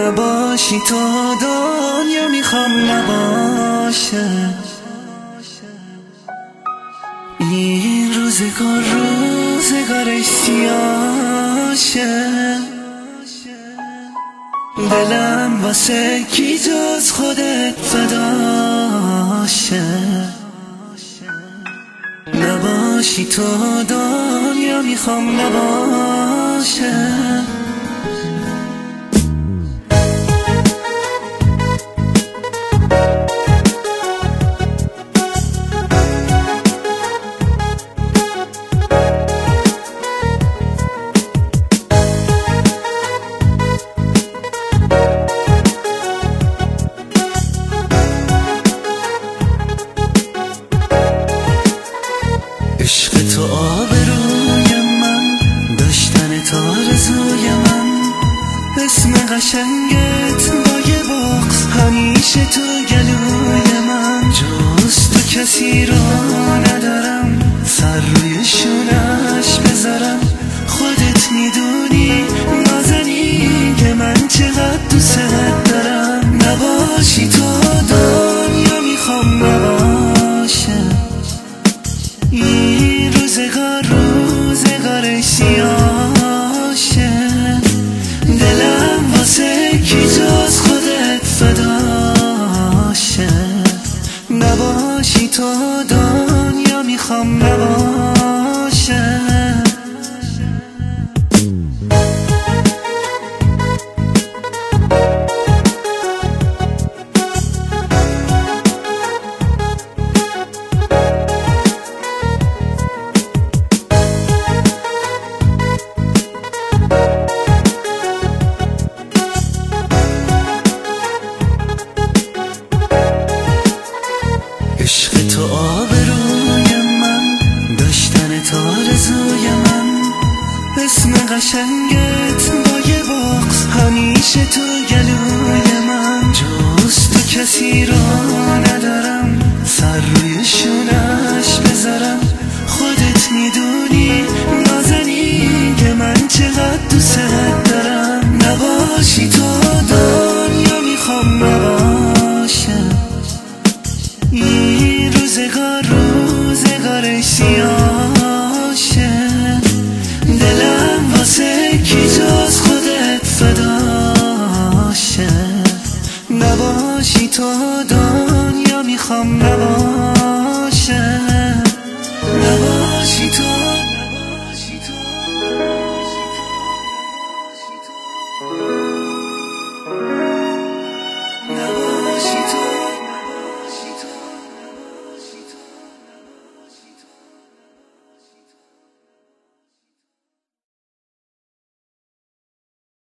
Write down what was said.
نباشی تو دنیا میخوام نباشه. این روزگار سیاشه. دلم واسه کی جز خودت فداشه. نباشی تو دنیا میخوام نباشه. عشق تو آبروی من، داشتن تو آرزوی من، اسم قشنگت با یه بغض همیشه تو گلوی من. جز تو کسی رو ندارم سر روی شونش بذارم. خودت میدونی نازنی که من چقدر دوست دارم. نباشی تو دنیا میخوام نباشه. این روزگار سیاشه. دلم واسه کی جز خودت فداشه. نباشی تو دنیا میخوام نباشه. عشق تو آبروی من، داشتن تو آرزوی من، اسم قشنگت با یه بغض همیشه تو گلوی من. جز تو کسی رو ندارم سر روی شونش بذارم. خودت میدونی نازنی که من چقدر دوست دارم. نباشی تو دنیا میخوام نباشه. این روزگار سیاشه. دلم واسه کی جز خودت فداشه. نباشی تو دنیا میخوام نباشه. نباشی تو نباشی تو